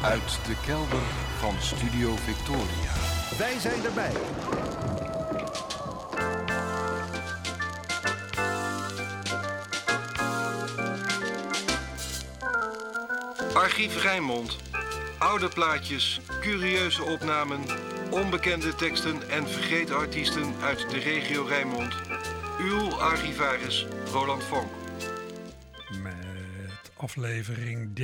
Uit de kelder van Studio Victoria. Wij zijn erbij. Archief Rijnmond. Oude plaatjes, curieuze opnamen, onbekende teksten en vergeten artiesten uit de regio Rijnmond. Uw archivaris Roland Vonk. Met aflevering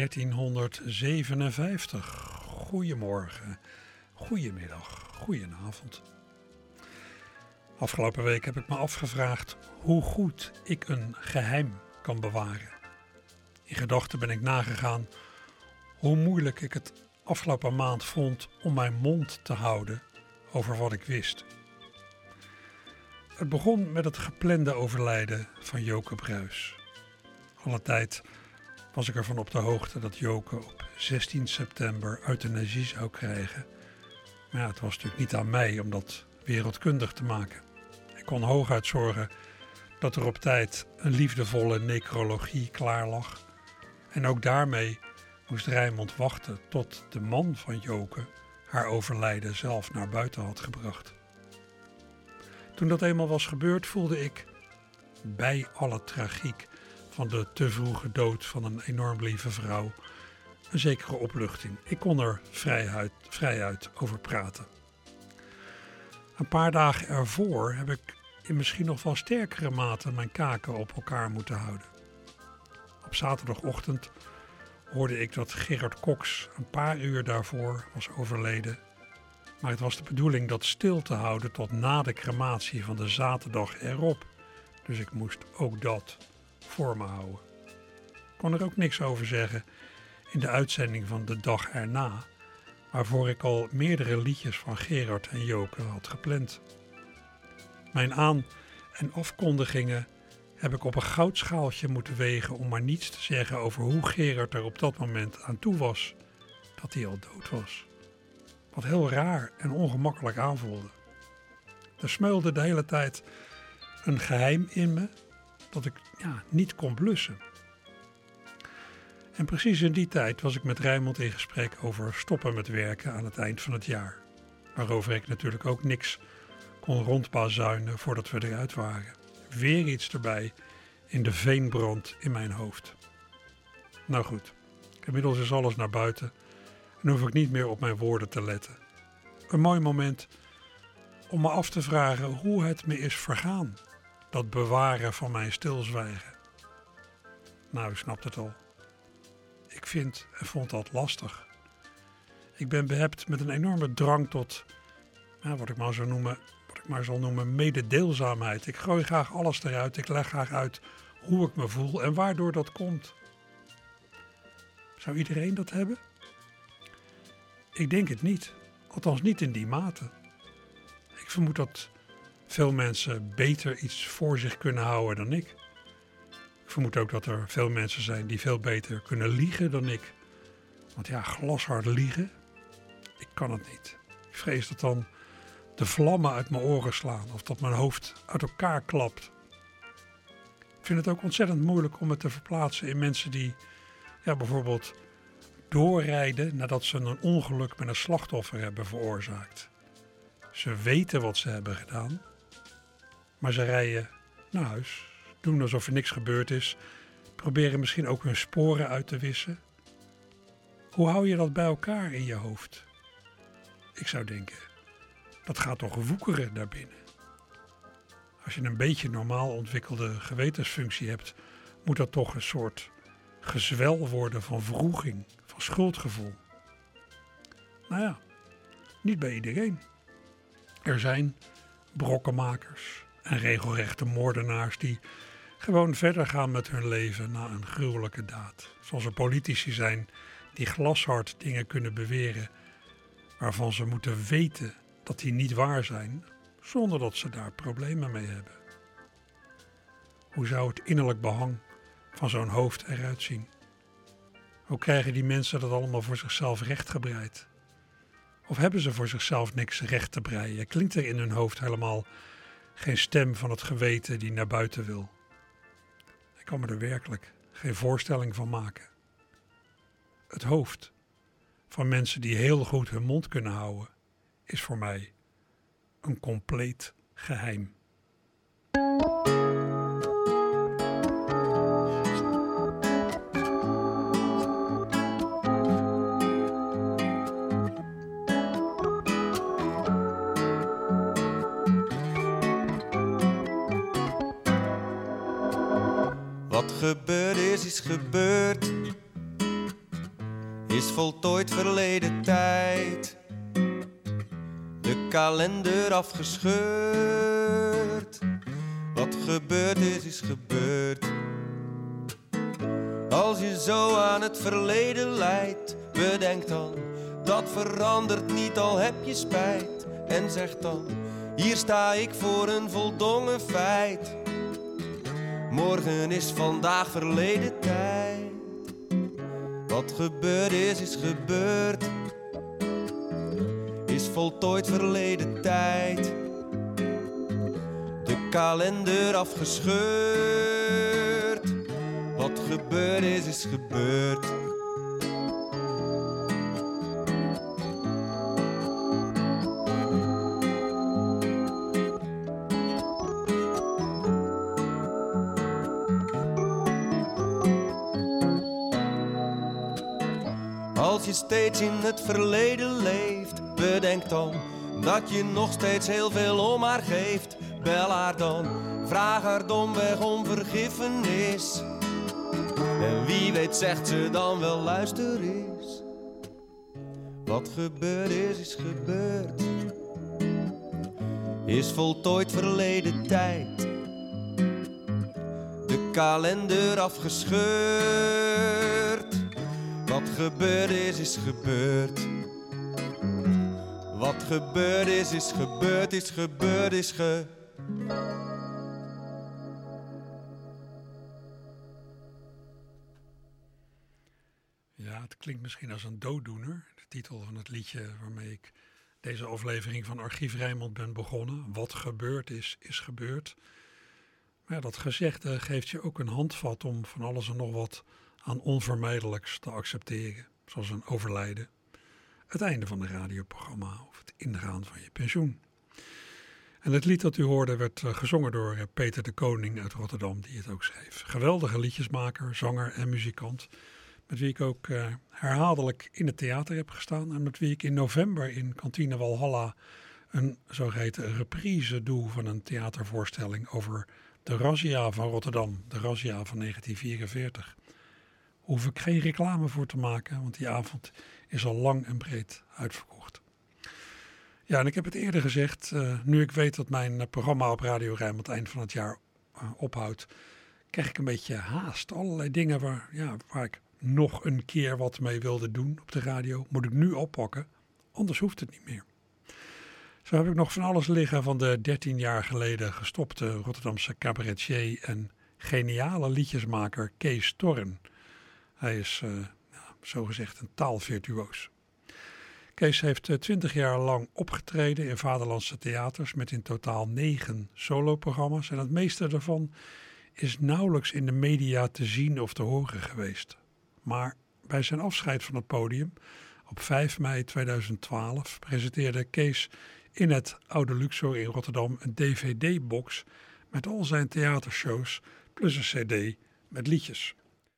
1357. Goedemorgen, goedemiddag, goedenavond. Afgelopen week heb ik me afgevraagd hoe goed ik een geheim kan bewaren. In gedachten ben ik nagegaan hoe moeilijk ik het afgelopen maand vond om mijn mond te houden over wat ik wist. Het begon met het geplande overlijden van Joke Bruis. Alle tijd was ik ervan op de hoogte dat Joke op 16 september euthanasie zou krijgen. Maar ja, het was natuurlijk niet aan mij om dat wereldkundig te maken. Ik kon hooguit zorgen dat er op tijd een liefdevolle necrologie klaar lag. En ook daarmee moest Rijnmond wachten tot de man van Joke haar overlijden zelf naar buiten had gebracht. Toen dat eenmaal was gebeurd, voelde ik, bij alle tragiek van de te vroege dood van een enorm lieve vrouw, een zekere opluchting. Ik kon er vrijuit over praten. Een paar dagen ervoor heb ik in misschien nog wel sterkere mate mijn kaken op elkaar moeten houden. Op zaterdagochtend hoorde ik dat Gerard Cox een paar uur daarvoor was overleden. Maar het was de bedoeling dat stil te houden tot na de crematie van de zaterdag erop. Dus ik moest ook dat voor me houden. Ik kon er ook niks over zeggen in de uitzending van de dag erna, waarvoor ik al meerdere liedjes van Gerard en Joke had gepland. Mijn aan- en afkondigingen heb ik op een goudschaaltje moeten wegen om maar niets te zeggen over hoe Gerard er op dat moment aan toe was dat hij al dood was. Wat heel raar en ongemakkelijk aanvoelde. Er smeulde de hele tijd een geheim in me dat ik niet kon blussen. En precies in die tijd was ik met Rijnmond in gesprek over stoppen met werken aan het eind van het jaar. Waarover ik natuurlijk ook niks kon rondbazuinen voordat we eruit waren. Weer iets erbij in de veenbrand in mijn hoofd. Nou goed, inmiddels is alles naar buiten en hoef ik niet meer op mijn woorden te letten. Een mooi moment om me af te vragen hoe het me is vergaan, dat bewaren van mijn stilzwijgen. Nou, u snapt het al. Ik vind en vond dat lastig. Ik ben behept met een enorme drang tot, wat ik maar zal noemen mededeelzaamheid. Ik gooi graag alles eruit, ik leg graag uit hoe ik me voel en waardoor dat komt. Zou iedereen dat hebben? Ik denk het niet, althans niet in die mate. Ik vermoed dat veel mensen beter iets voor zich kunnen houden dan ik. Ik vermoed ook dat er veel mensen zijn die veel beter kunnen liegen dan ik. Want ja, glashard liegen, ik kan het niet. Ik vrees dat dan de vlammen uit mijn oren slaan of dat mijn hoofd uit elkaar klapt. Ik vind het ook ontzettend moeilijk om me te verplaatsen in mensen die bijvoorbeeld doorrijden nadat ze een ongeluk met een slachtoffer hebben veroorzaakt. Ze weten wat ze hebben gedaan, maar ze rijden naar huis, doen alsof er niks gebeurd is, proberen misschien ook hun sporen uit te wissen. Hoe hou je dat bij elkaar in je hoofd? Ik zou denken, dat gaat toch woekeren daarbinnen. Als je een beetje normaal ontwikkelde gewetensfunctie hebt, moet dat toch een soort gezwel worden van wroeging, van schuldgevoel. Nou ja, niet bij iedereen. Er zijn brokkenmakers en regelrechte moordenaars die gewoon verder gaan met hun leven na een gruwelijke daad. Zoals er politici zijn die glashard dingen kunnen beweren waarvan ze moeten weten dat die niet waar zijn, zonder dat ze daar problemen mee hebben. Hoe zou het innerlijk behang van zo'n hoofd eruit zien? Hoe krijgen die mensen dat allemaal voor zichzelf rechtgebreid? Of hebben ze voor zichzelf niks recht te breien? Klinkt er in hun hoofd helemaal geen stem van het geweten die naar buiten wil? Ik kan me er werkelijk geen voorstelling van maken. Het hoofd van mensen die heel goed hun mond kunnen houden, is voor mij een compleet geheim. Wat gebeurd is gebeurd, is voltooid verleden tijd. De kalender afgescheurd, wat gebeurd is gebeurd. Als je zo aan het verleden lijdt, bedenk dan, dat verandert niet, al heb je spijt. En zeg dan, hier sta ik voor een voldongen feit. Morgen is vandaag verleden tijd. Wat gebeurd is gebeurd, is voltooid verleden tijd. De kalender afgescheurd, wat gebeurd is gebeurd. Als je steeds in het verleden leeft, bedenk dan dat je nog steeds heel veel om haar geeft. Bel haar dan, vraag haar domweg om vergiffenis. En wie weet zegt ze dan wel luister eens. Wat gebeurd is gebeurd, is voltooid verleden tijd. De kalender afgescheurd, wat gebeurd is gebeurd. Wat gebeurd is gebeurd, is gebeurd, is gebeurd. Ja, het klinkt misschien als een dooddoener. De titel van het liedje waarmee ik deze aflevering van Archief Rijnmond ben begonnen. Wat gebeurd is gebeurd. Maar ja, dat gezegde geeft je ook een handvat om van alles en nog wat aan onvermijdelijks te accepteren. Zoals een overlijden, het einde van een radioprogramma of het ingaan van je pensioen. En het lied dat u hoorde werd gezongen door Peter de Koning uit Rotterdam, die het ook schreef. Geweldige liedjesmaker, zanger en muzikant, met wie ik ook herhaaldelijk in het theater heb gestaan en met wie ik in november in Kantine Walhalla een zogeheten reprise doe van een theatervoorstelling over de razzia van Rotterdam, de razzia van 1944. Hoef ik geen reclame voor te maken, want die avond is al lang en breed uitverkocht. Ja, en ik heb het eerder gezegd, nu ik weet dat mijn programma op Radio Rijnmond eind van het jaar ophoudt, krijg ik een beetje haast. Allerlei dingen waar ik nog een keer wat mee wilde doen op de radio, moet ik nu oppakken, anders hoeft het niet meer. Zo heb ik nog van alles liggen van de 13 jaar geleden gestopte Rotterdamse cabaretier en geniale liedjesmaker Kees Torren. Hij is zogezegd een taalvirtuoos. Kees heeft 20 jaar lang opgetreden in vaderlandse theaters met in totaal 9 soloprogramma's. En het meeste daarvan is nauwelijks in de media te zien of te horen geweest. Maar bij zijn afscheid van het podium op 5 mei 2012 presenteerde Kees in het Oude Luxor in Rotterdam een dvd-box met al zijn theatershows plus een cd met liedjes.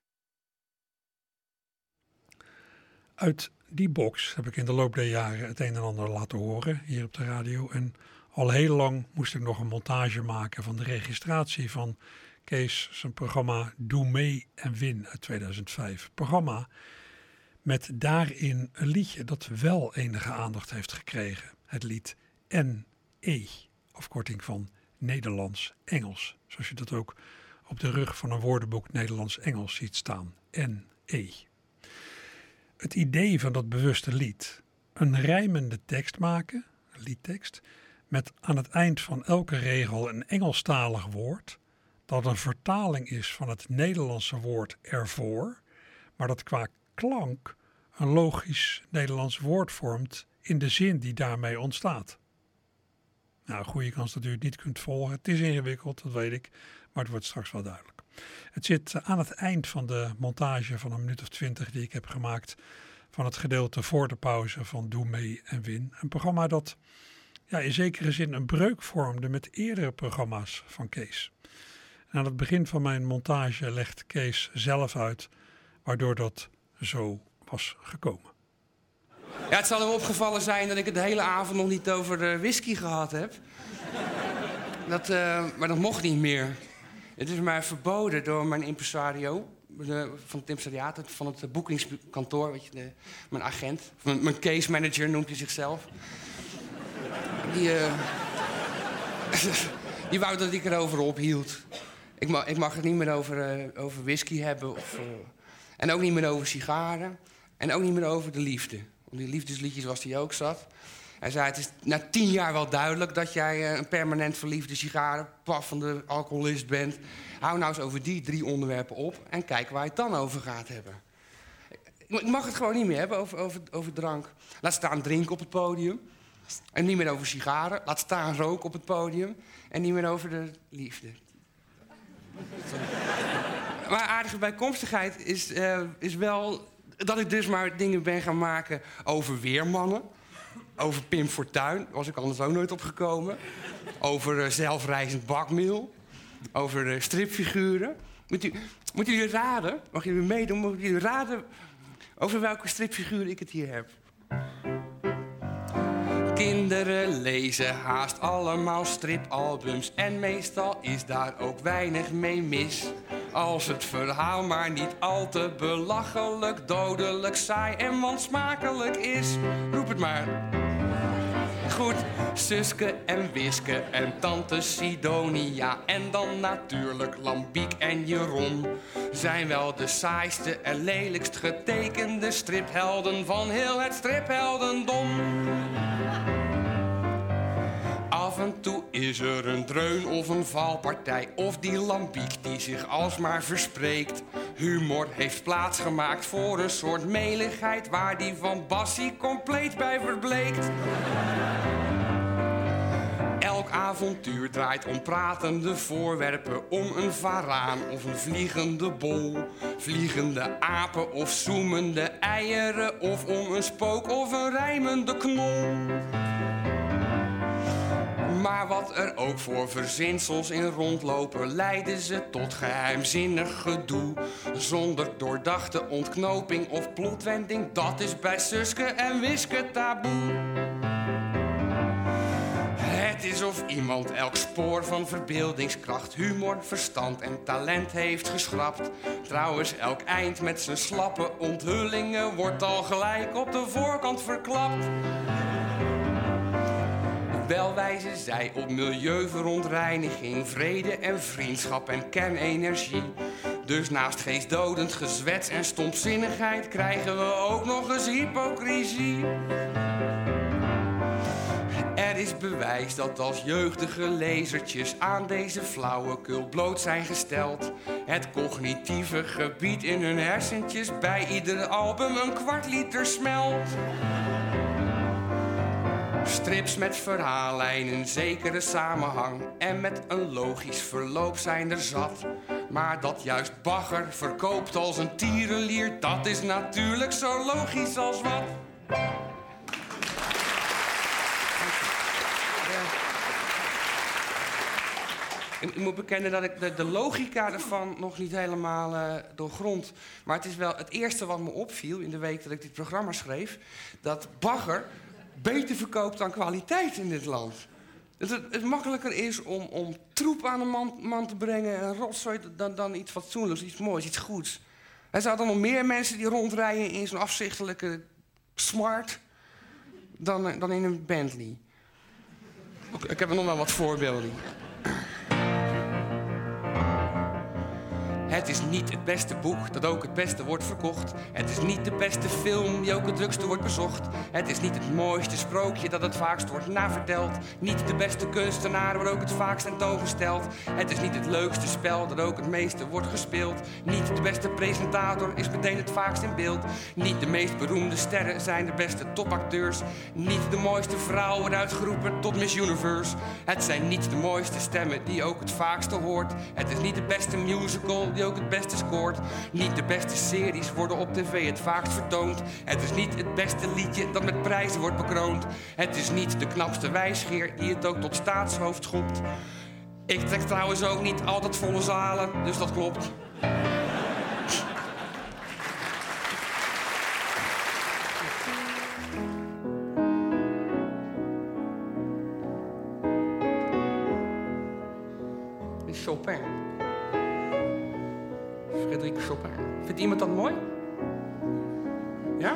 Uit die box heb ik in de loop der jaren het een en ander laten horen hier op de radio. En al heel lang moest ik nog een montage maken van de registratie van Kees zijn programma Doe mee en win uit 2005. Programma met daarin een liedje dat wel enige aandacht heeft gekregen. Het lied NE, afkorting van Nederlands-Engels. Zoals je dat ook op de rug van een woordenboek Nederlands-Engels ziet staan. NE. Het idee van dat bewuste lied, een rijmende tekst maken, een liedtekst, met aan het eind van elke regel een Engelstalig woord, dat een vertaling is van het Nederlandse woord ervoor, maar dat qua klank een logisch Nederlands woord vormt in de zin die daarmee ontstaat. Nou, goede kans dat u het niet kunt volgen. Het is ingewikkeld, dat weet ik, maar het wordt straks wel duidelijk. Het zit aan het eind van de montage van een minuut of 20 die ik heb gemaakt van het gedeelte voor de pauze van Doe Mee en Win. Een programma dat in zekere zin een breuk vormde met eerdere programma's van Kees. En aan het begin van mijn montage legt Kees zelf uit waardoor dat zo was gekomen. Ja, het zal hem opgevallen zijn dat ik het de hele avond nog niet over whisky gehad heb. Maar dat mocht niet meer. Het is mij verboden door mijn impresario, van het impresariaat, van het boekingskantoor, weet je, mijn agent. Mijn case manager noemt hij zichzelf. Die wou dat ik erover ophield. Ik mag het niet meer over whisky hebben. En ook niet meer over sigaren. En ook niet meer over de liefde. Om die liefdesliedjes was hij ook zat. Hij zei, het is na 10 jaar wel duidelijk dat jij een permanent verliefde sigarenpaffende alcoholist bent. Hou nou eens over die 3 onderwerpen op en kijk waar je het dan over gaat hebben. Ik mag het gewoon niet meer hebben over drank. Laat staan drinken op het podium. En niet meer over sigaren. Laat staan roken op het podium. En niet meer over de liefde. Maar aardige bijkomstigheid is wel dat ik dus maar dingen ben gaan maken over weermannen. Over Pim Fortuyn, daar was ik anders ook nooit op gekomen. Over zelfreizend bakmeel. Over stripfiguren. Moeten jullie raden, mag jullie meedoen, mogen jullie raden over welke stripfiguur ik het hier heb? Kinderen lezen haast allemaal stripalbums en meestal is daar ook weinig mee mis. Als het verhaal maar niet al te belachelijk, dodelijk, saai en wansmakelijk is. Roep het maar. Goed, Suske en Wiske en tante Sidonia en dan natuurlijk Lambiek en Jeroen zijn wel de saaiste en lelijkst getekende striphelden van heel het stripheldendom. Af en toe is er een dreun of een valpartij of die Lambiek die zich alsmaar verspreekt. Humor heeft plaatsgemaakt voor een soort meligheid waar die van Bassie compleet bij verbleekt. Elk avontuur draait om pratende voorwerpen, om een varaan of een vliegende bol, vliegende apen of zoemende eieren of om een spook of een rijmende knol. Maar wat er ook voor verzinsels in rondlopen, leiden ze tot geheimzinnig gedoe. Zonder doordachte ontknoping of plotwending, dat is bij Suske en Wiske taboe. Het is of iemand elk spoor van verbeeldingskracht, humor, verstand en talent heeft geschrapt. Trouwens, elk eind met zijn slappe onthullingen wordt al gelijk op de voorkant verklapt. Wel wijzen zij op milieuverontreiniging, vrede en vriendschap en kernenergie. Dus naast geestdodend gezwets en stomzinnigheid krijgen we ook nog eens hypocrisie. Er is bewijs dat als jeugdige lezertjes aan deze flauwekul bloot zijn gesteld, het cognitieve gebied in hun hersentjes bij ieder album een 1/4 liter smelt. Strips met verhaallijnen, zekere samenhang en met een logisch verloop zijn er zat. Maar dat juist bagger verkoopt als een tierenlier, dat is natuurlijk zo logisch als wat. Ik moet bekennen dat ik de logica ervan nog niet helemaal doorgrond. Maar het is wel het eerste wat me opviel in de week dat ik dit programma schreef, dat bagger beter verkoopt dan kwaliteit in dit land. Dat het makkelijker is om troep aan een man te brengen en rotzooi dan iets fatsoenlijks, iets moois, iets goeds. Er zijn dan nog meer mensen die rondrijden in zo'n afzichtelijke Smart dan in een Bentley. Ik heb er nog wel wat voorbeelden. Het is niet het beste boek dat ook het beste wordt verkocht. Het is niet de beste film die ook het drukste wordt bezocht. Het is niet het mooiste sprookje dat het vaakst wordt naverteld. Niet de beste kunstenaar waar ook het vaakst tentoongesteld. Het is niet het leukste spel dat ook het meeste wordt gespeeld. Niet de beste presentator is meteen het vaakst in beeld. Niet de meest beroemde sterren zijn de beste topacteurs. Niet de mooiste vrouw wordt uitgeroepen tot Miss Universe. Het zijn niet de mooiste stemmen die ook het vaakste hoort. Het is niet de beste musical die die ook het beste scoort. Niet de beste series worden op tv het vaakst vertoond. Het is niet het beste liedje dat met prijzen wordt bekroond. Het is niet de knapste wijsgeer die het ook tot staatshoofd schopt. Ik trek trouwens ook niet altijd volle zalen, dus dat klopt. Chopin. Frédéric Chopin. Vindt iemand dat mooi? Ja?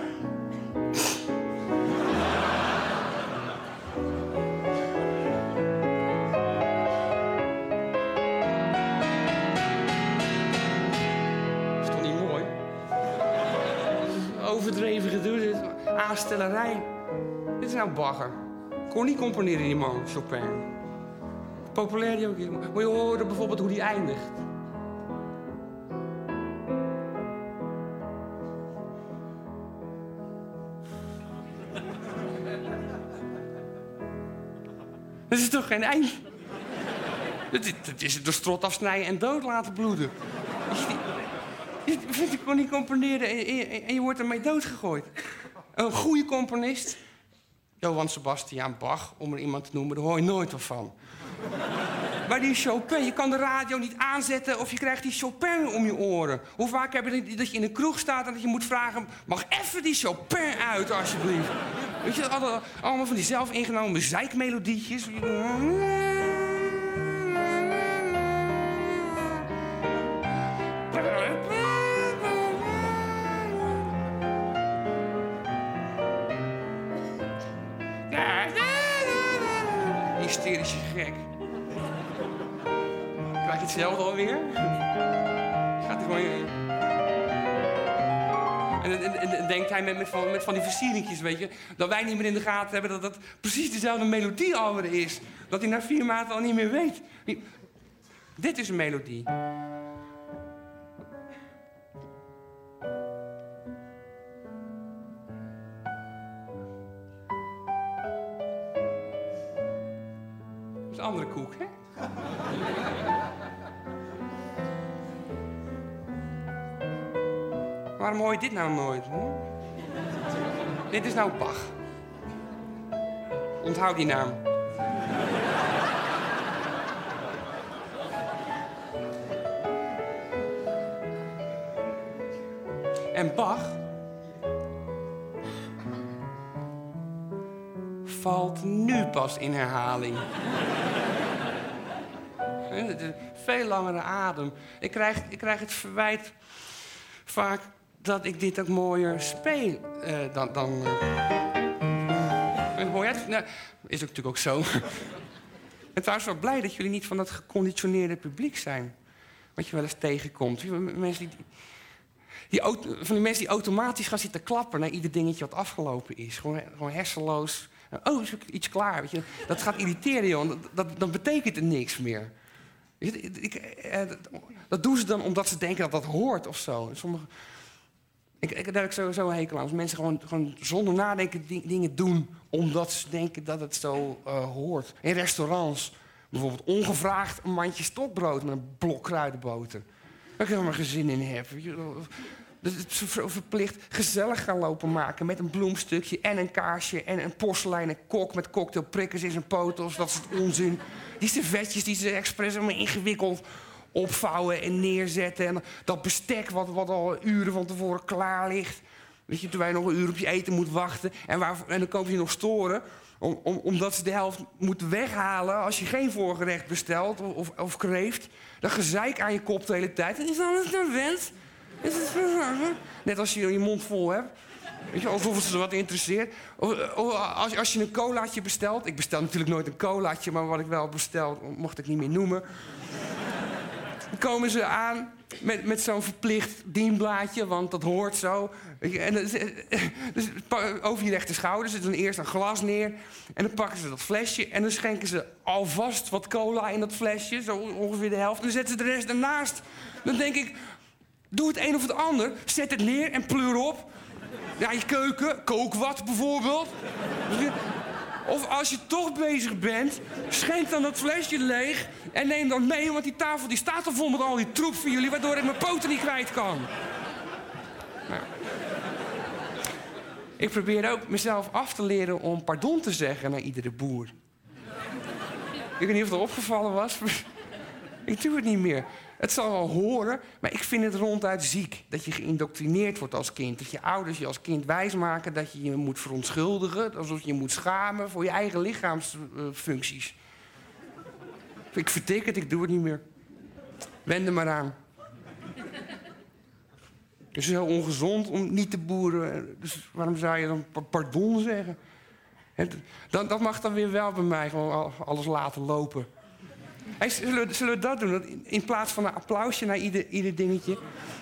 Is toch niet mooi? Overdreven gedoe, dit is aanstellerij. Dit is nou bagger. Kon niet componeren, die man, Chopin. Populair die ook is. Moet je horen bijvoorbeeld hoe die eindigt. Dat is toch geen eind? Dat is de strot afsnijden en dood laten bloeden. Je kon niet componeren en je wordt ermee doodgegooid. Een goede componist, Johann Sebastian Bach, om er iemand te noemen, daar hoor je nooit wat van. Maar die Chopin, je kan de radio niet aanzetten of je krijgt die Chopin om je oren. Hoe vaak heb je dat je in een kroeg staat en dat je moet vragen... mag even die Chopin uit, alsjeblieft. Weet je, allemaal van die zelf ingenomen zeikmelodietjes. Hysterische gek. Krijg je hetzelfde alweer? Gaat er gewoon... En denkt hij met van die versieringjes, weet je... dat wij niet meer in de gaten hebben dat dat precies dezelfde melodie alweer is. Dat hij na 4 maanden al niet meer weet. Dit is een melodie. Dat is een andere koek, hè? Waarom hoor je dit nou nooit? Dit is nou Bach. Onthoud die naam. En Bach valt nu pas in herhaling. Veel langere adem. Ik krijg het verwijt vaak dat ik dit ook mooier speel dan hoor jij het? Nou, is ook natuurlijk ook zo. En trouwens wel blij dat jullie niet van dat geconditioneerde publiek zijn. Wat je wel eens tegenkomt. Mensen van die mensen die automatisch gaan zitten klappen naar ieder dingetje wat afgelopen is. Gewoon hersenloos. Oh, is iets klaar. Weet je? Dat gaat irriteren, joh. Dan betekent het niks meer. Dat doen ze dan omdat ze denken dat dat hoort of zo. Daar heb ik sowieso een hekel aan. Als mensen gewoon zonder nadenken dingen doen omdat ze denken dat het zo hoort. In restaurants bijvoorbeeld ongevraagd een mandje stokbrood met een blok kruidenboter. Waar ik helemaal geen zin in heb. Verplicht gezellig gaan lopen maken met een bloemstukje en een kaarsje en een porseleinen kok met cocktailprikkers in zijn potos. Dat is het onzin. Die servetjes die ze expres helemaal ingewikkeld opvouwen en neerzetten. En dat bestek wat al uren van tevoren klaar ligt. Weet je, terwijl je nog een uur op je eten moet wachten. En dan komen ze je nog storen. Omdat ze de helft moeten weghalen als je geen voorgerecht bestelt of kreeft. Dat gezeik aan je kop de hele tijd. En is alles naar wens. Net als je je mond vol hebt. Weet je, alsof het ze wat interesseert. Als je een colaatje bestelt. Ik bestel natuurlijk nooit een colaatje, maar wat ik wel bestel, mocht ik niet meer noemen. Dan komen ze aan met zo'n verplicht dienblaadje, want dat hoort zo. Weet je, en dus over je rechter schouder zetten ze dan eerst een glas neer. En dan pakken ze dat flesje en dan schenken ze alvast wat cola in dat flesje. Zo ongeveer de helft. En dan zetten ze de rest ernaast. Dan denk ik, doe het een of het ander. Zet het neer en pleur op. Ja, je keuken, kook wat bijvoorbeeld. Of als je toch bezig bent, schenk dan dat flesje leeg en neem dan mee, want die tafel die staat al vol met al die troep voor jullie, waardoor ik mijn poten niet kwijt kan. Nou. Ik probeer ook mezelf af te leren om pardon te zeggen naar iedere boer. Ik weet niet of het opgevallen was. Ik doe het niet meer. Het zal wel horen, maar ik vind het ronduit ziek. Dat je geïndoctrineerd wordt als kind. Dat je ouders je als kind wijsmaken dat je je moet verontschuldigen. Alsof je je moet schamen voor je eigen lichaamsfuncties. Ik vertik het, ik doe het niet meer. Wend er maar aan. Het is heel ongezond om niet te boeren. Dus waarom zou je dan pardon zeggen? Dat mag dan weer wel bij mij, gewoon alles laten lopen. Hey, zullen we dat doen? In plaats van een applausje naar ieder dingetje.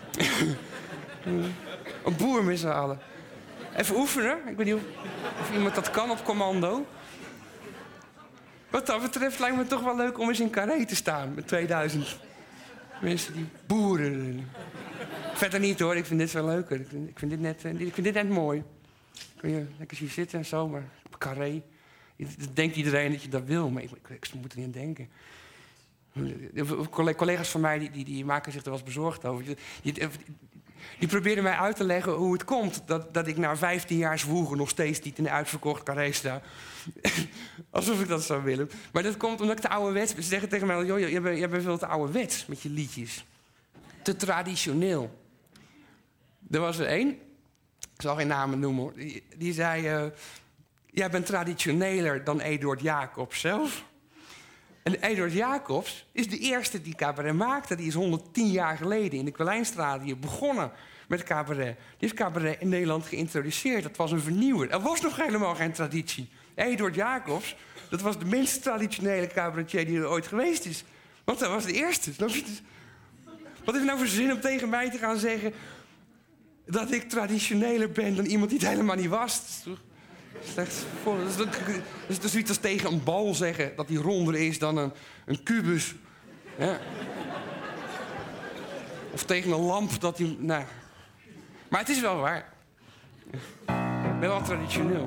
Een boer met z'n allen. Even oefenen. Ik weet niet of iemand dat kan op commando. Wat dat betreft lijkt me toch wel leuk om eens in Carré te staan. Met 2000 mensen die boeren. Verder niet hoor, ik vind dit wel leuker. Ik vind dit net mooi. Kun je lekker zien zitten en zo, maar op Carré. Denkt iedereen dat je dat wil, maar ik moet er niet aan denken. Collega's van mij die maken zich er wel eens bezorgd over. Die probeerden mij uit te leggen hoe het komt dat ik na 15 jaar zwoegen nog steeds niet in een uitverkocht Carré sta. Alsof ik dat zou willen. Maar dat komt omdat ik te ouderwets ben. Ze zeggen tegen mij, joh, jij bent veel te ouderwets met je liedjes. Te traditioneel. Er was er één, ik zal geen namen noemen hoor, die zei... jij bent traditioneler dan Eduard Jacobs zelf. En Eduard Jacobs is de eerste die cabaret maakte. Die is 110 jaar geleden in de Kwijnstraat hier begonnen met cabaret. Die heeft cabaret in Nederland geïntroduceerd. Dat was een vernieuwer. Er was nog helemaal geen traditie. Eduard Jacobs, dat was de minst traditionele cabaretier die er ooit geweest is. Want dat was de eerste. Wat heeft het nou voor zin om tegen mij te gaan zeggen dat ik traditioneler ben dan iemand die het helemaal niet was? Dat is zoiets als tegen een bal zeggen dat die ronder is dan een kubus. Ja. Of tegen een lamp dat die... Nou. Maar het is wel waar. Ik ben wel traditioneel.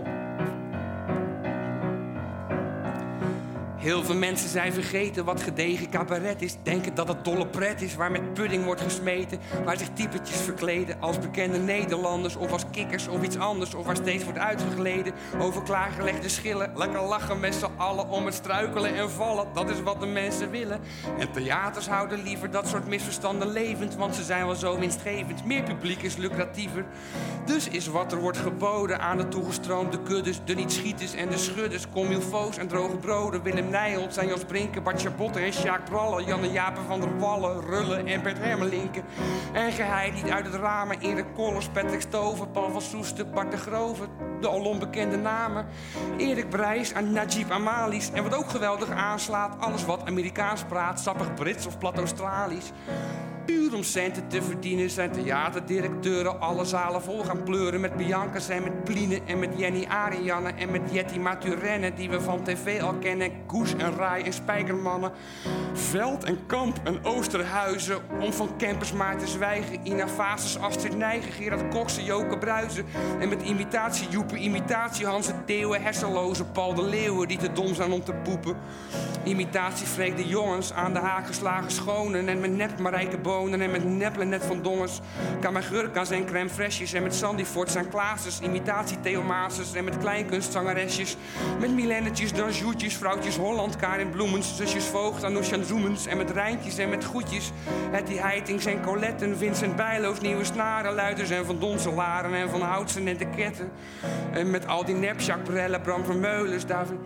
Heel veel mensen zijn vergeten wat gedegen cabaret is. Denken dat het dolle pret is waar met pudding wordt gesmeten. Waar zich typetjes verkleden als bekende Nederlanders. Of als kikkers of iets anders. Of waar steeds wordt uitgegleden over klaargelegde schillen. Lekker lachen met z'n allen om het struikelen en vallen. Dat is wat de mensen willen. En theaters houden liever dat soort misverstanden levend. Want ze zijn wel zo winstgevend. Meer publiek is lucratiever. Dus is wat er wordt geboden aan de toegestroomde kuddes. De niet-schieters en de schudders. Comilfo's en droge broden. Willem Nijholt, Jos Brinken, Bart Chabotte en Sjaak Brallen. Janne Japen van der Wallen, Rullen en Bert Hermelinken. En geheid niet uit het ramen. Erik Kollers, Patrick Stover, Paul van Soesten, Bart de Grove. De al onbekende namen. Erik Brijs en Najib Amalis. En wat ook geweldig aanslaat, alles wat Amerikaans praat. Sappig Brits of plat Australisch. Puur om centen te verdienen zijn theaterdirecteuren alle zalen vol gaan pleuren. Met Biancas en met Pline en met Jenny Arianne en met Jetty Maturenne die we van tv al kennen. Goes en Rai en Spijkermannen. Veld en Kamp en Oosterhuizen. Om van campers maar te zwijgen. Ina Fases, Astrid Nijgen, Gerard Koksen, Joke Bruizen. En met imitatie Joepen, imitatie Hanse Theeuwen, hersenloze Paul de Leeuwen die te dom zijn om te poepen. Imitatie Freek de Jongens, aan de haak geslagen schonen. En met nep Marijke Bonen en met neppelen net van Dongers. Kamagurka's en crème fraîches en met Sandy Forts en Klaases. Imitatie Theo Maases en met kleinkunstzangeresjes. Met Milennetjes, Danjoetjes, vrouwtjes Holland, Karin Bloemens, zusjes Voogd, Anousha Zoemens. En met Rijntjes en met Goedjes. Hetty Heitings en Coletten, Vincent Bijloos, Nieuwe Snaren, Luiders en Van Donselaren en Van Houtsen en de Ketten. En met al die nep, Jacques Brelle, Bram Vermeulens, David...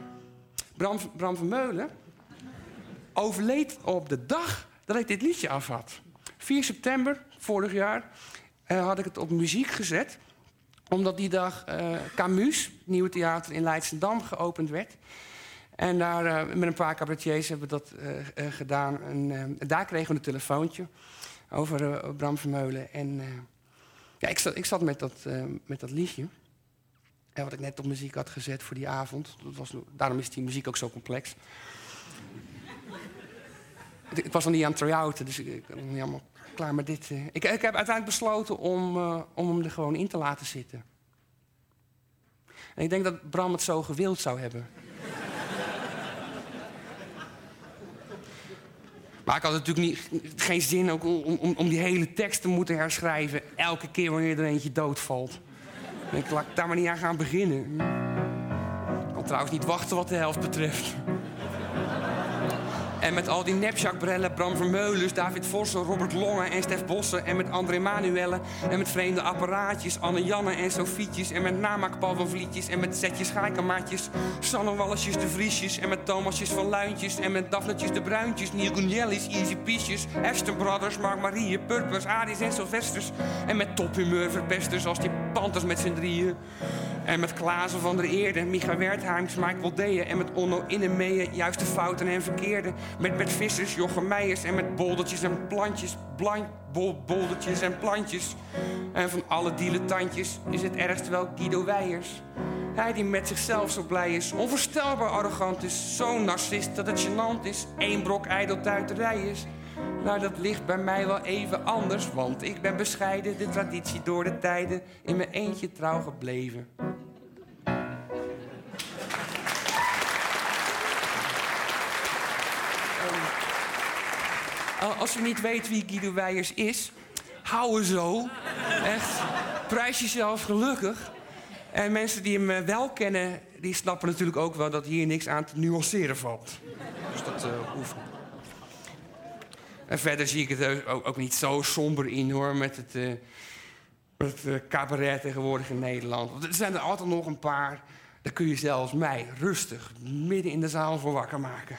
Bram Vermeulen overleed op de dag dat ik dit liedje af had. 4 september vorig jaar had ik het op muziek gezet. Omdat die dag Camus, het Nieuwe Theater in Leidschendam, geopend werd. En daar met een paar cabaretiers hebben we dat gedaan. En daar kregen we een telefoontje over Bram Vermeulen. En ja, ik zat met dat liedje. En wat ik net op muziek had gezet voor die avond. Daarom is die muziek ook zo complex. Ik was nog niet aan het try-outen, dus ik was niet helemaal klaar met dit. Ik heb uiteindelijk besloten om hem er gewoon in te laten zitten. En ik denk dat Bram het zo gewild zou hebben. Maar ik had natuurlijk geen zin ook om die hele tekst te moeten herschrijven. Elke keer wanneer er eentje doodvalt. Ik laat daar maar niet aan gaan beginnen. Ik kan trouwens niet wachten wat de helft betreft. En met al die nepjakbrellen, Bram Vermeulens, David Vossen, Robert Longen en Stef Bossen. En met André Manuelle. En met vreemde apparaatjes, Anne-Janne en Sofietjes. En met namaakpal van Vlietjes. En met Zetjes Gaaikamaatjes. Sanne Wallisjes de Vriesjes. En met Thomasjes van Luintjes. En met Daphnetjes de Bruintjes. Neil Gunjellis, Easy Piesjes. Ashton Brothers, Mark Marie, Purpers, Aries en Sylvesters. En met tophumeur-verpesters als die Panthers met z'n drieën. En met Klaassen van der Eerde, Micha Wertheims, Michael Deeën. En met Onno Innemeeën, juiste fouten en verkeerde. Met Bert Vissers, Jochem Meijers en met boldertjes en plantjes. Boldertjes en plantjes. En van alle dilettantjes is het ergst wel Guido Weijers. Hij die met zichzelf zo blij is, onvoorstelbaar arrogant is. Zo'n narcist dat het gênant is, één brok ijdeltuiterij is. Nou, dat ligt bij mij wel even anders, want ik ben bescheiden, de traditie door de tijden, in mijn eentje trouw gebleven. Als je niet weet wie Guido Weijers is, hou er zo. Echt, prijs jezelf gelukkig. En mensen die hem wel kennen, die snappen natuurlijk ook wel dat hier niks aan te nuanceren valt. Dus dat hoeft niet. En verder zie ik het ook niet zo somber in, hoor, met het cabaret tegenwoordig in Nederland. Want er zijn er altijd nog een paar, daar kun je zelfs mij rustig midden in de zaal voor wakker maken.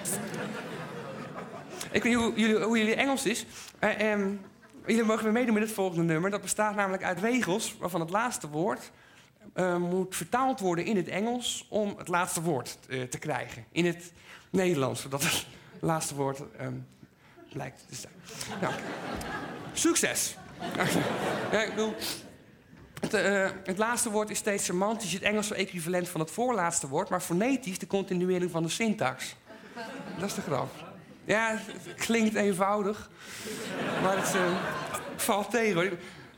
Ik weet niet hoe jullie Engels is. Jullie mogen weer meedoen met het volgende nummer. Dat bestaat namelijk uit regels waarvan het laatste woord moet vertaald worden in het Engels om het laatste woord te krijgen. In het Nederlands, zodat het laatste woord blijkt te zijn. Nou, succes! Ja, ik bedoel, het laatste woord is steeds semantisch het Engelse equivalent van het voorlaatste woord, maar fonetisch de continuering van de syntax. Dat is de grap. Ja, het klinkt eenvoudig, maar het valt tegen, hoor.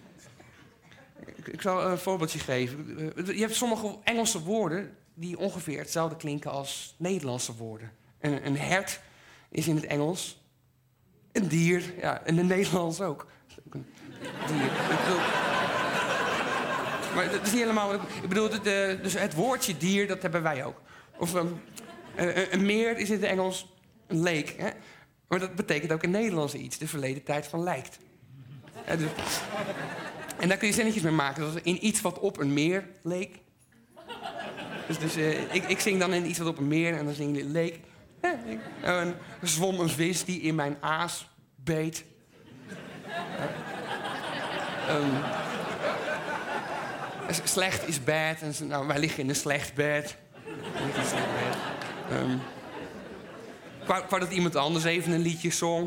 Ik zal een voorbeeldje geven. Je hebt sommige Engelse woorden die ongeveer hetzelfde klinken als Nederlandse woorden. Een hert is in het Engels een dier, ja, en in het Nederlands ook. Een dier. Maar dat is niet helemaal... Ik bedoel, dus het woordje dier, dat hebben wij ook. Of een meer is in het Engels een lake, hè? Maar dat betekent ook in Nederlands iets. De verleden tijd van lijkt. Dus, en daar kun je zinnetjes mee maken. Dus in iets wat op een meer leek. Dus ik zing dan in iets wat op een meer en dan zing je leek. Er zwom een vis die in mijn aas beet. Slecht is bad. En, nou, wij liggen in een slecht bed. Ik wou dat iemand anders even een liedje zong.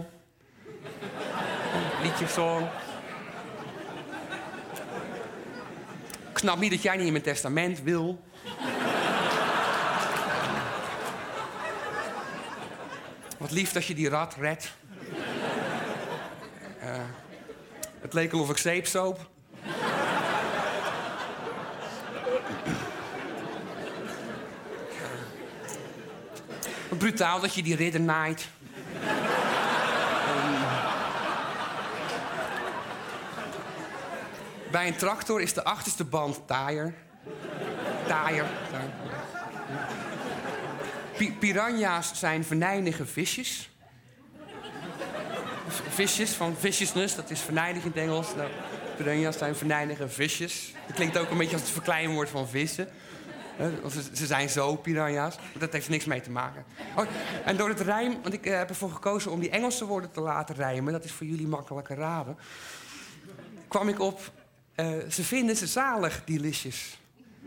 Ik snap niet dat jij niet in mijn testament wil. Wat lief dat je die rat redt. Het leek al of ik zeepsoop. Brutaal dat je die ridder naait. Bij een tractor is de achterste band taaier. Piranha's zijn venijnige visjes. Visjes van viciousness, dat is venijnig in het Engels. Nou, piranha's zijn venijnige visjes. Dat klinkt ook een beetje als het verkleinwoord van vissen. Ze zijn zo, piranha's. Dat heeft er niks mee te maken. Oh, en door het rijm, want ik heb ervoor gekozen om die Engelse woorden te laten rijmen. Dat is voor jullie makkelijker raden. Kwam ik op, ze vinden ze zalig, delicious.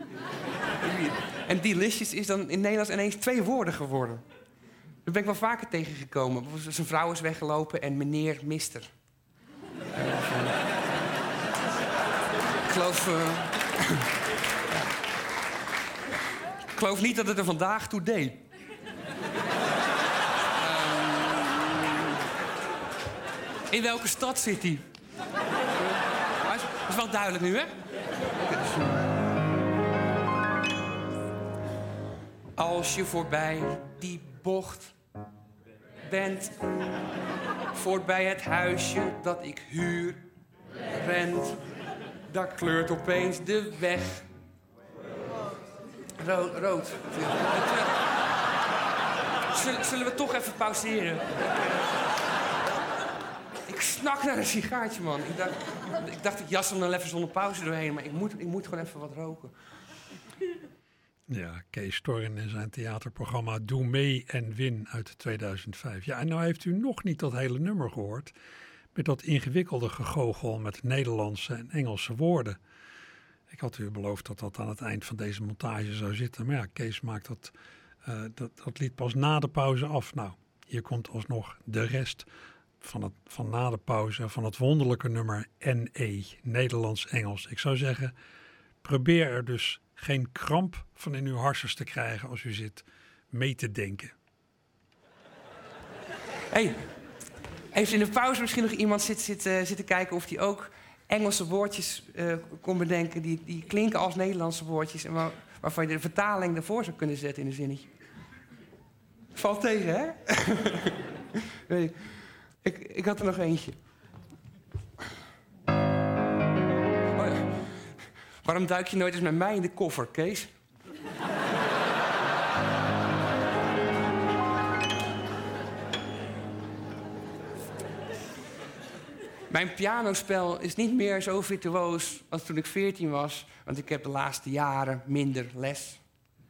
En delicious is dan in Nederlands ineens 2 woorden geworden. Daar ben ik wel vaker tegengekomen. Zijn vrouw is weggelopen en meneer mister. Ik geloof niet dat het er vandaag toe deed. In welke stad zit hij? Dat is wel duidelijk nu, hè? Als je voorbij die bocht bent, voorbij het huisje dat ik huur, rent, daar kleurt opeens de weg. Rood. Zullen we toch even pauzeren? Ik snak naar een sigaartje, man. Ik dacht, ik jas hem dan even zonder pauze doorheen, maar ik moet gewoon even wat roken. Ja, Kees Storren in zijn theaterprogramma Doe mee en win uit 2005. Ja, en nou heeft u nog niet dat hele nummer gehoord met dat ingewikkelde gegoochel met Nederlandse en Engelse woorden. Ik had u beloofd dat dat aan het eind van deze montage zou zitten. Maar ja, Kees maakt dat lied pas na de pauze af. Nou, hier komt alsnog de rest van na de pauze van het wonderlijke nummer NE, Nederlands-Engels. Ik zou zeggen, probeer er dus geen kramp van in uw harsers te krijgen als u zit mee te denken. Hey, heeft in de pauze misschien nog iemand zitten kijken of die ook Engelse woordjes kon bedenken die klinken als Nederlandse woordjes en waarvan je de vertaling ervoor zou kunnen zetten in een zinnetje? Valt tegen, hè? Weet ik had er nog eentje. Oh ja. Waarom duik je nooit eens met mij in de koffer, Kees? Mijn pianospel is niet meer zo virtuoos als toen ik 14 was. Want ik heb de laatste jaren minder les.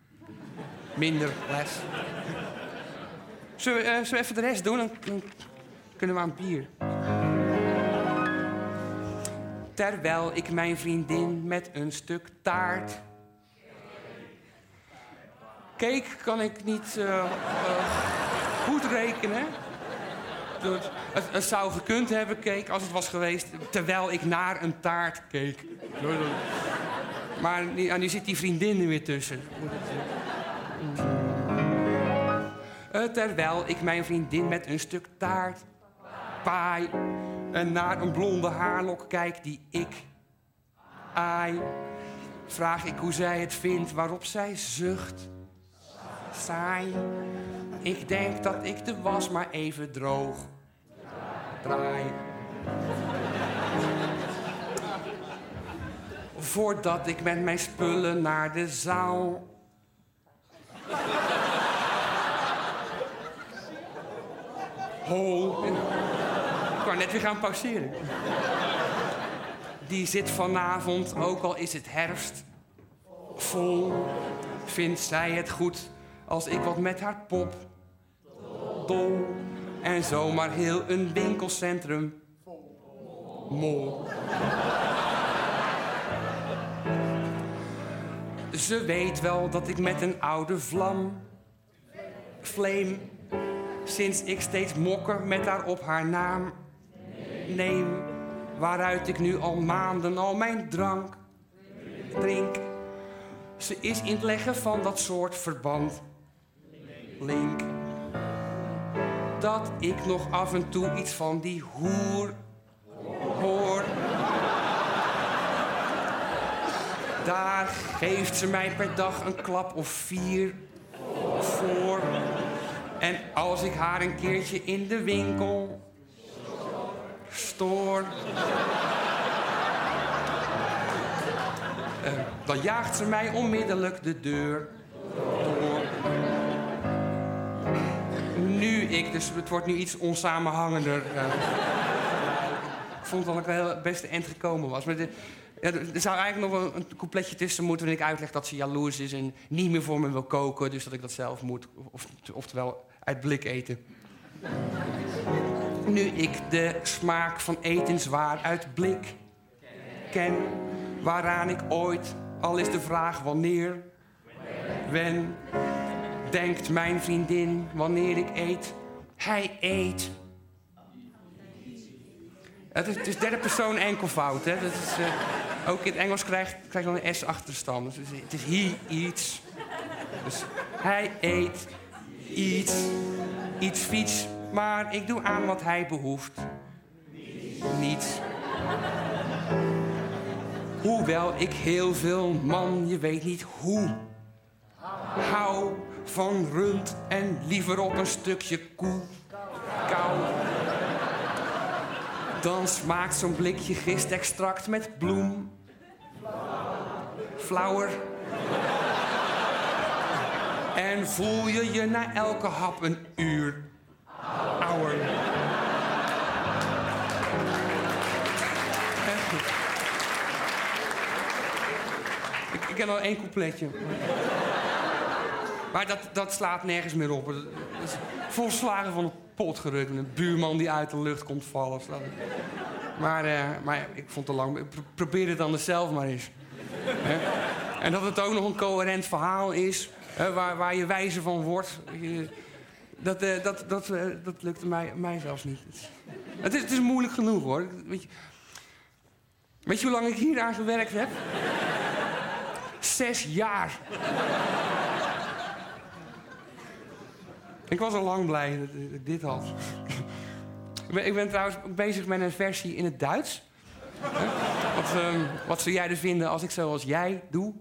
Zullen we even de rest doen? Dan kunnen we aan het bier. Terwijl ik mijn vriendin met een stuk taart... Cake kan ik niet goed rekenen. Het zou gekund hebben, cake, als het was geweest... terwijl ik naar een taart keek. Maar nu zit die vriendin er weer tussen. Terwijl ik mijn vriendin met een stuk taart paai... en naar een blonde haarlok kijk die ik aai... vraag ik hoe zij het vindt, waarop zij zucht. Saai. Ik denk dat ik de was maar even droog draai. Voordat ik met mijn spullen naar de zaal... Ik wou net weer gaan pauzeren. Die zit vanavond, ook al is het herfst, vol. Vindt zij het goed als ik wat met haar pop dol. En zomaar heel een winkelcentrum mol. Ze weet wel dat ik met een oude flame... sinds ik steeds mokker met haar op haar naam neem... waaruit ik nu al maanden al mijn drank drink. Ze is in het leggen van dat soort verband link. Dat ik nog af en toe iets van die hoer hoor. Daar geeft ze mij per dag een klap of 4 voor. En als ik haar een keertje in de winkel stoor... dan jaagt ze mij onmiddellijk de deur door. Dus het wordt nu iets onsamenhangender. Ik vond dat ik wel het beste eind gekomen was. Maar er zou eigenlijk nog een coupletje tussen moeten... waarin ik uitleg dat ze jaloers is en niet meer voor me wil koken... dus dat ik dat zelf moet, oftewel uit blik eten. Nu ik de smaak van eten zwaar uit blik ken... waaraan ik ooit, al is de vraag wanneer, wen... denkt mijn vriendin wanneer ik eet, hij eet. Het is derde persoon enkelvoud, hè. Dat is, ook in het Engels krijg je dan een S achter de stam. Dus het is he eats. Dus hij eet iets fiets, maar ik doe aan wat hij behoeft. Niets. Hoewel ik heel veel man, je weet niet hoe, Hou van rund en liever op een stukje koe. Kou. Dan smaakt zo'n blikje gistextract met bloem. Flauwer. En voel je je na elke hap een uur ouwer. Ik ken al 1 coupletje. Maar dat slaat nergens meer op. Dat is volslagen van de pot gerukt. Een buurman die uit de lucht komt vallen. Maar ik vond het te lang. Probeer het dan zelf maar eens. En dat het ook nog een coherent verhaal is. Waar je wijzer van wordt. Dat lukte mij zelfs niet. Het is moeilijk genoeg, hoor. Weet je hoe lang ik hier aan gewerkt heb? 6 jaar. Ik was al lang blij dat ik dit had. Ik ben trouwens bezig met een versie in het Duits. Wat zou jij er vinden als ik zoals jij doe?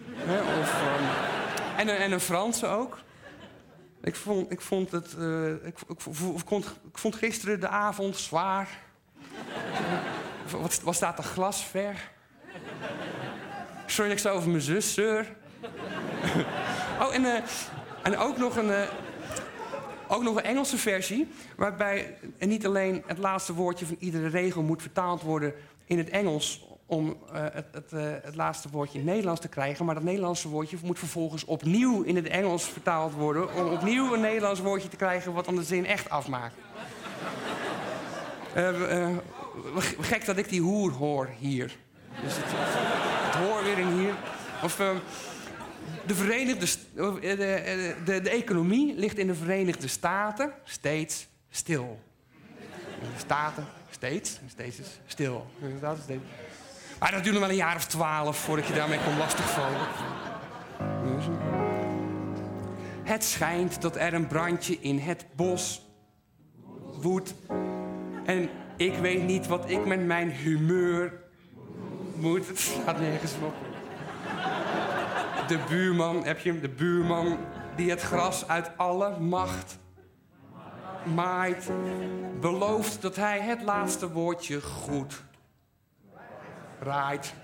En een Franse ook. Ik vond gisteren de avond zwaar. Wat staat er glasver? Sorry dat ik zo over mijn zus zeur. En ook nog een Engelse versie. Waarbij niet alleen het laatste woordje van iedere regel moet vertaald worden in het Engels om het laatste woordje in het Nederlands te krijgen. Maar dat Nederlandse woordje moet vervolgens opnieuw in het Engels vertaald worden om opnieuw een Nederlands woordje te krijgen wat dan de zin echt afmaakt. Gek dat ik die hoer hoor hier. Dus het hoor weer in hier. Of de economie ligt in de Verenigde Staten steeds stil. In de Staten steeds is stil. Maar dat duurt nog wel een jaar of 12 voordat je daarmee kon lastigvallen. Dus. Het schijnt dat er een brandje in het bos woedt. En ik weet niet wat ik met mijn humeur moet. Het slaat nergens op. De buurman, heb je hem? De buurman die het gras uit alle macht maait, belooft dat hij het laatste woordje goed raait.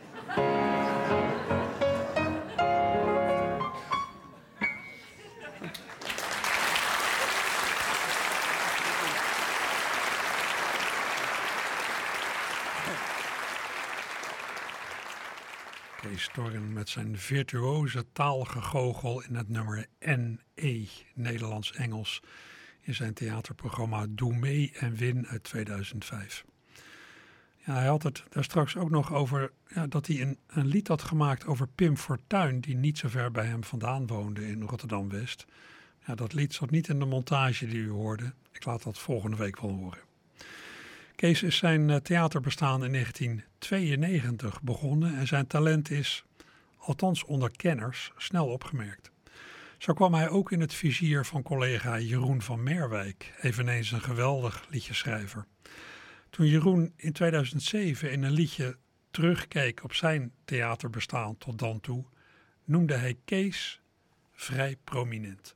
Kees Storm met zijn virtuoze taalgegoochel in het nummer NE, Nederlands-Engels, in zijn theaterprogramma Doe mee en win uit 2005. Ja, hij had het daar straks ook nog over dat hij een lied had gemaakt over Pim Fortuyn, die niet zo ver bij hem vandaan woonde in Rotterdam-West. Ja, dat lied zat niet in de montage die u hoorde. Ik laat dat volgende week wel horen. Kees is zijn theaterbestaan in 1992 begonnen en zijn talent is, althans onder kenners, snel opgemerkt. Zo kwam hij ook in het vizier van collega Jeroen van Merwijk, eveneens een geweldig liedjeschrijver. Toen Jeroen in 2007 in een liedje terugkeek op zijn theaterbestaan tot dan toe, noemde hij Kees vrij prominent.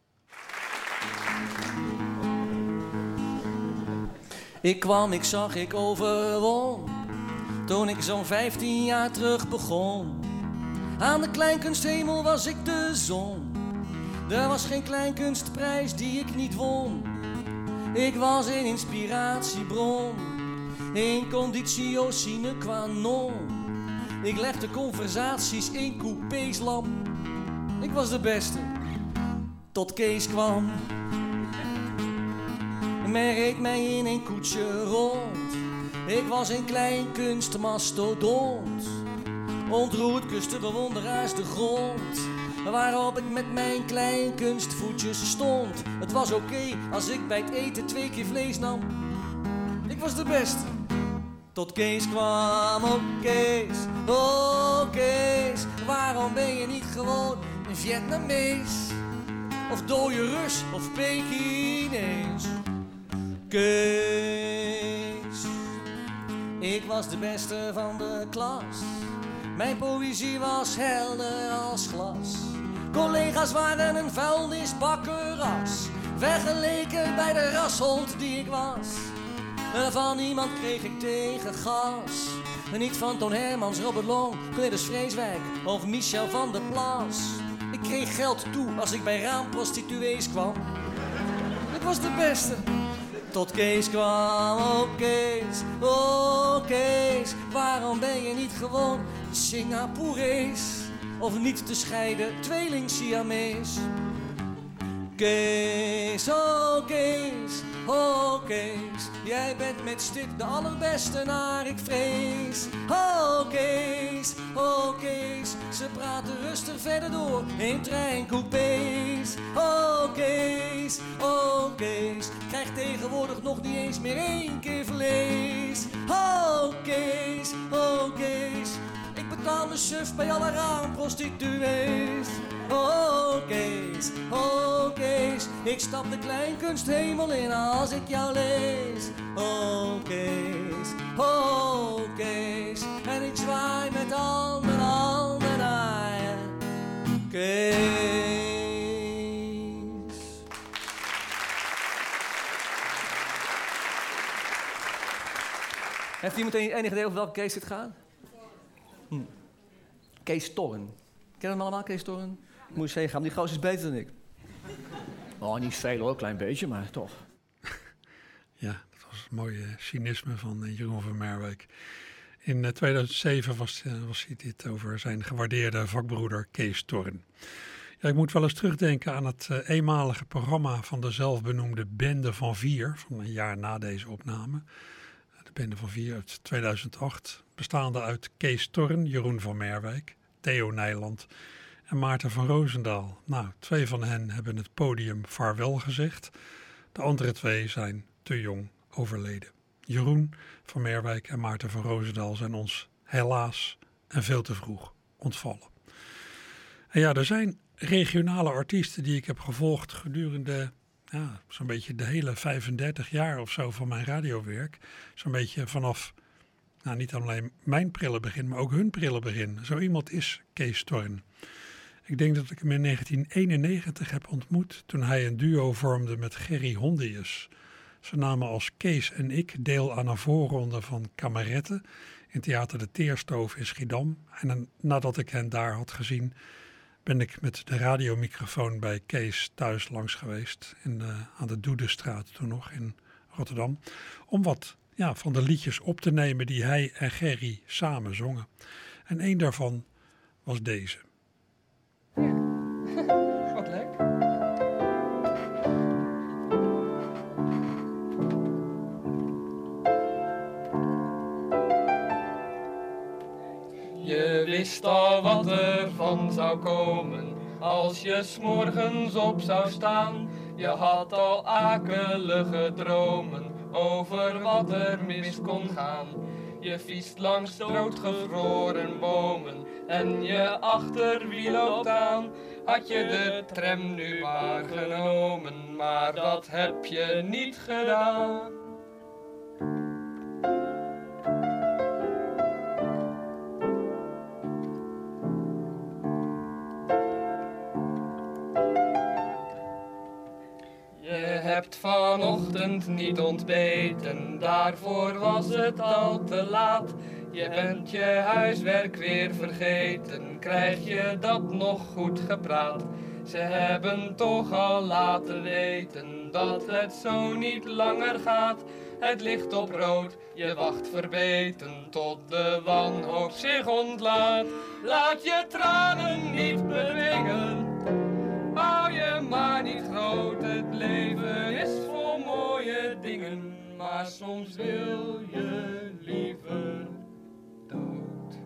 Ik kwam, ik zag, ik overwon, toen ik zo'n 15 jaar terug begon. Aan de kleinkunsthemel was ik de zon. Er was geen kleinkunstprijs die ik niet won. Ik was een inspiratiebron, een conditio sine qua non. Ik legde conversaties in coupés lam. Ik was de beste, tot Kees kwam. Men reed mij in een koetsje rond. Ik was een kleinkunstmastodont. Ontroerd kuste bewonderaars de grond, waarop ik met mijn kleinkunstvoetjes stond. Het was oké als ik bij het eten 2 keer vlees nam. Ik was de beste, tot Kees kwam. Oh Kees, waarom ben je niet gewoon een Vietnamees? Of dode Rus of Pekinees? Kees, ik was de beste van de klas. Mijn poëzie was helder als glas. Collega's waren een vuilnisbakkeras, vergeleken bij de rashond die ik was. Van niemand kreeg ik tegengas. Niet van Toon Hermans, Robert Long, Cornelis Vreeswijk of Michel van der Plas. Ik kreeg geld toe als ik bij raamprostituees kwam. Ik was de beste. Tot Kees kwam, oh Kees, waarom ben je niet gewoon Singaporees? Of niet te scheiden, tweeling Siamees? Kees, oh Kees, jij bent met stip de allerbeste naar ik vrees. Oh Kees, ze praten rustig verder door in treincoupés. Oh Kees, krijg tegenwoordig nog niet eens meer 1 keer vlees. Oh Kees, ik betaal de suf bij alle raamprostituees. Oh Kees, ik stap de kleinkunsthemel in als ik jou lees. Oh Kees, en ik zwaai met al mijn handen naar je. Kees. Heeft iemand enig idee over welke Kees dit gaat? Kees Torren. Ken je hem allemaal, Kees Torren? Moet je zeggen, die gozer is beter dan ik. Oh, niet veel hoor, een klein beetje, maar toch. Ja, dat was het mooie cynisme van Jeroen van Merwijk. In 2007 was hij dit over zijn gewaardeerde vakbroeder Kees Torren. Ja, ik moet wel eens terugdenken aan het eenmalige programma van de zelfbenoemde Bende van 4, van een jaar na deze opname. De Bende van 4 uit 2008, bestaande uit Kees Torren, Jeroen van Merwijk, Theo Nijland en Maarten van Roosendaal. Nou, 2 van hen hebben het podium vaarwel gezegd. De andere 2 zijn te jong overleden. Jeroen van Merwijk en Maarten van Roosendaal zijn ons helaas en veel te vroeg ontvallen. En ja, er zijn regionale artiesten die ik heb gevolgd gedurende zo'n beetje de hele 35 jaar of zo van mijn radiowerk. Zo'n beetje vanaf, niet alleen mijn prille begin, maar ook hun prille begin. Zo iemand is Kees Torren. Ik denk dat ik hem in 1991 heb ontmoet toen hij een duo vormde met Gerry Hondius. Ze namen als Kees en ik deel aan een voorronde van Kameretten in Theater de Teerstoof in Schiedam. En nadat ik hen daar had gezien, ben ik met de radiomicrofoon bij Kees thuis langs geweest. Aan de Doedestraat toen nog in Rotterdam. Om wat van de liedjes op te nemen die hij en Gerry samen zongen. En één daarvan was deze. Wat leuk. Je wist al wat er van zou komen als je 's morgens op zou staan. Je had al akelige dromen over wat er mis kon gaan. Je fietst langs doodgevroren bomen en je achterwiel loopt aan. Had je de tram nu waargenomen, maar dat heb je niet gedaan. Je hebt vanochtend niet ontbeten, daarvoor was het al te laat. Je bent je huiswerk weer vergeten, krijg je dat nog goed gepraat? Ze hebben toch al laten weten dat het zo niet langer gaat. Het ligt op rood, je wacht verbeten tot de wanhoop zich ontlaat. Laat je tranen niet bedwingen, bouw je maar niet groot. Het leven is vol mooie dingen, maar soms wil je liever dood.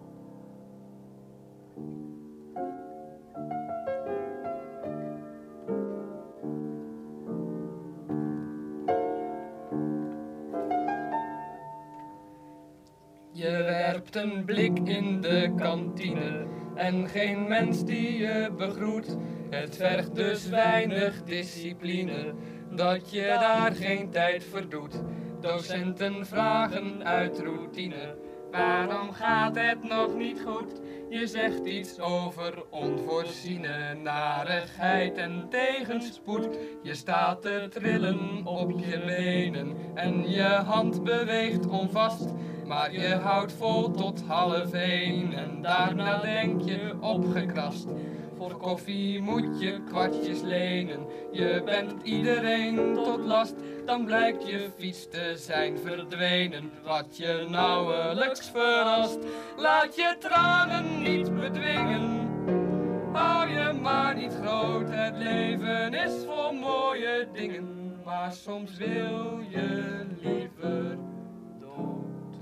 Je werpt een blik in de kantine en geen mens die je begroet. Het vergt dus weinig discipline, dat je daar geen tijd verdoet. Docenten vragen uit routine Waarom gaat het nog niet goed? Je zegt iets over onvoorziene narigheid en tegenspoed. Je staat te trillen op je benen en je hand beweegt onvast. Maar je houdt vol tot 12:30 en daarna denk je opgekrast. Voor koffie moet je kwartjes lenen, je bent iedereen tot last. Dan blijkt je fiets te zijn verdwenen, wat je nauwelijks verrast. Laat je tranen niet bedwingen, hou je maar niet groot. Het leven is vol mooie dingen, maar soms wil je liever dood.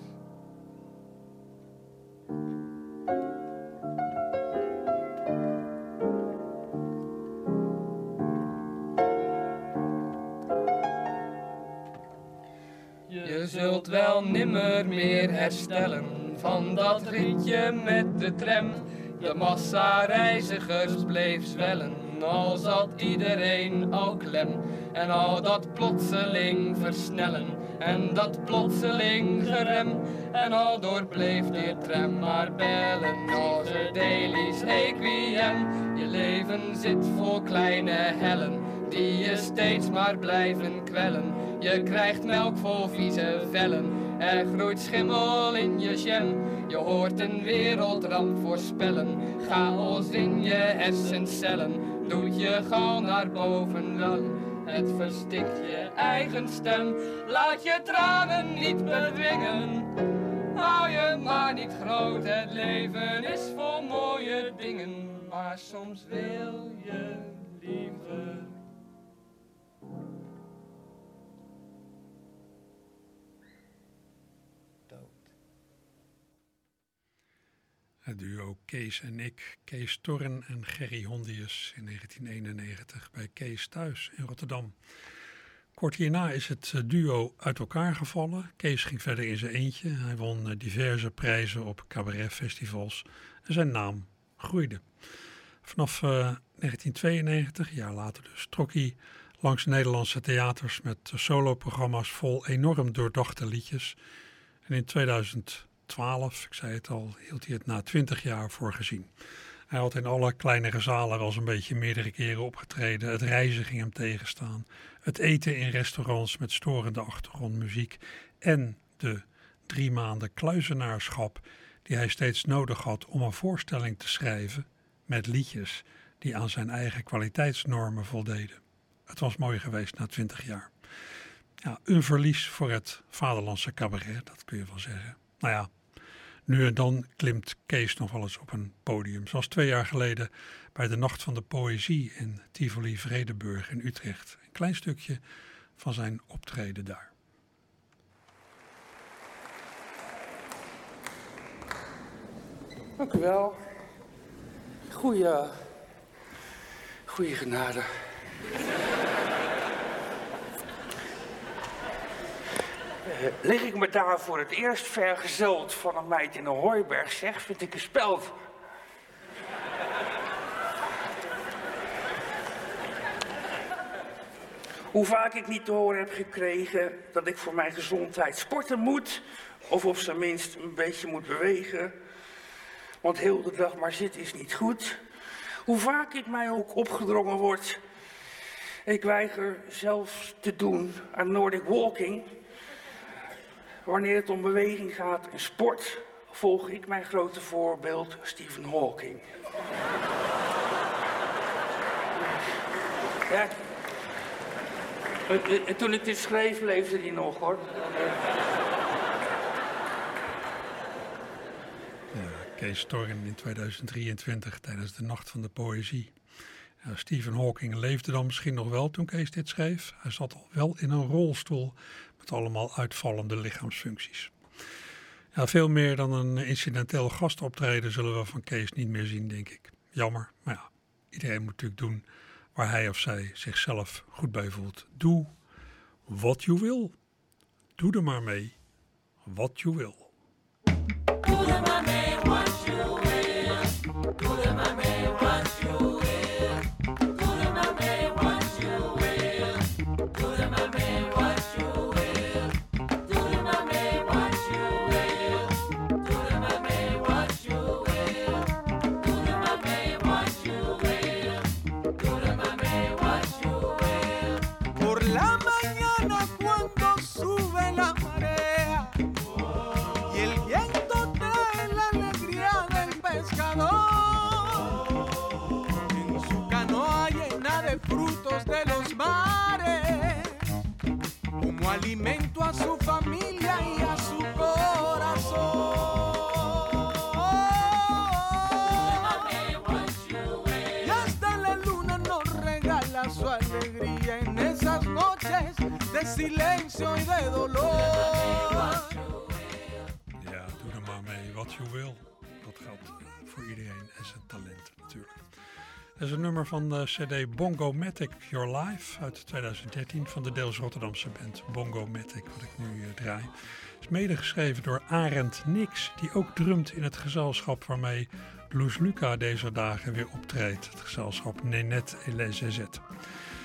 Je zult wel nimmer meer herstellen van dat ritje met de tram. De massa reizigers bleef zwellen, al zat iedereen al klem. En al dat plotseling versnellen en dat plotseling gerem. En al door bleef die tram maar bellen als het Deli's requiem. Je leven zit vol kleine hellen die je steeds maar blijven kwellen. Je krijgt melk vol vieze vellen, er groeit schimmel in je jam. Je hoort een wereldramp voorspellen, chaos in je hersencellen. Doet je gauw naar boven wel, het verstikt je eigen stem. Laat je tranen niet bedwingen, hou je maar niet groot. Het leven is vol mooie dingen, maar soms wil je liever Het duo Kees en ik, Kees Torren en Gerry Hondius in 1991 bij Kees thuis in Rotterdam. Kort hierna is het duo uit elkaar gevallen. Kees ging verder in zijn eentje. Hij won diverse prijzen op cabaretfestivals en zijn naam groeide. Vanaf 1992, een jaar later dus, trok hij langs Nederlandse theaters met soloprogramma's vol enorm doordachte liedjes. En in 2012, ik zei het al, hield hij het na 20 jaar voor gezien. Hij had in alle kleinere zalen wel eens een beetje meerdere keren opgetreden. Het reizen ging hem tegenstaan. Het eten in restaurants met storende achtergrondmuziek. En de 3 maanden kluizenaarschap die hij steeds nodig had om een voorstelling te schrijven met liedjes die aan zijn eigen kwaliteitsnormen voldeden. Het was mooi geweest na 20 jaar. Ja, een verlies voor het vaderlandse cabaret, dat kun je wel zeggen. Nou ja, nu en dan klimt Kees nog wel eens op een podium. Zoals 2 jaar geleden bij de Nacht van de Poëzie in Tivoli Vredenburg in Utrecht. Een klein stukje van zijn optreden daar. Dank u wel. Goeie genade. Lig ik me daar voor het eerst vergezeld van een meid in een hooiberg, zeg, vind ik een speld. Hoe vaak ik niet te horen heb gekregen dat ik voor mijn gezondheid sporten moet, of op zijn minst een beetje moet bewegen. Want heel de dag maar zitten is niet goed. Hoe vaak het mij ook opgedrongen wordt. Ik weiger zelfs te doen aan Nordic Walking. Wanneer het om beweging gaat en sport, volg ik mijn grote voorbeeld Stephen Hawking. Ja. Toen ik dit schreef, leefde hij nog, hoor. Kees Torren in 2023 tijdens de Nacht van de Poëzie. Stephen Hawking leefde dan misschien nog wel toen Kees dit schreef. Hij zat al wel in een rolstoel met allemaal uitvallende lichaamsfuncties. Ja, veel meer dan een incidenteel gastoptreden zullen we van Kees niet meer zien, denk ik. Jammer, maar ja, iedereen moet natuurlijk doen waar hij of zij zichzelf goed bij voelt. Doe wat je wil. Doe er maar mee wat je wil. Doe er maar mee wat je wil. Doe er maar mee wat je wil. Doe er maar mee wat je wil. Doe er maar mee wat je wil. Doe er maar mee wat je wil. de frutos de los mares, como alimento a su familia y a su corazón. Y hasta la luna nos regala su alegría en esas noches de silencio y de dolor. Ja, doe er maar mee wat je wil. Dat geldt voor iedereen en zijn talent natuurlijk. Dat is een nummer van de CD Bongo-Matic Your Life uit 2013 van de deels Rotterdamse band Bongo-Matic, wat ik nu draai. Het is mede geschreven door Arend Nix, die ook drumt in het gezelschap waarmee Loes Luca deze dagen weer optreedt. Het gezelschap Nénette et les Zézettes.